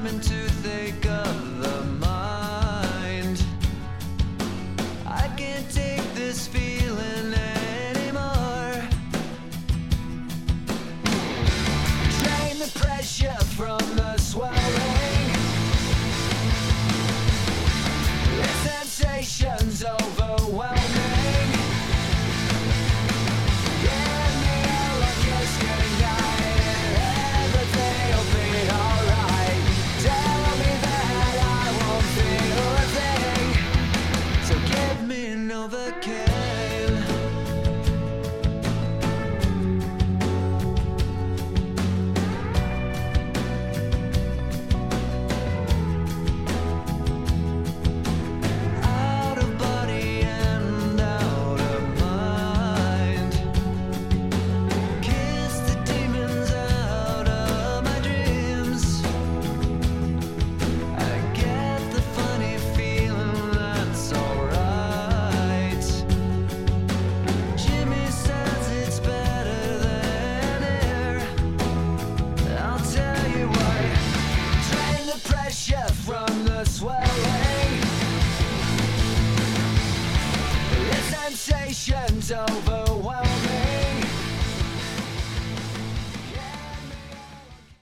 and toothache of the mind. I can't take this feeling anymore. Drain the pressure from the swelling. The sensation's overwhelming. Give me a look, it's good night. Everything'll be alright. Tell me that I won't feel a thing. So give me Novocaine. Out of body and out of mind. Kiss the demons out of my dreams. I get the funny feeling that's alright. Jimmy says it's better than air. I'll tell you what. Drain the pressure from the swelling. The sensation's over.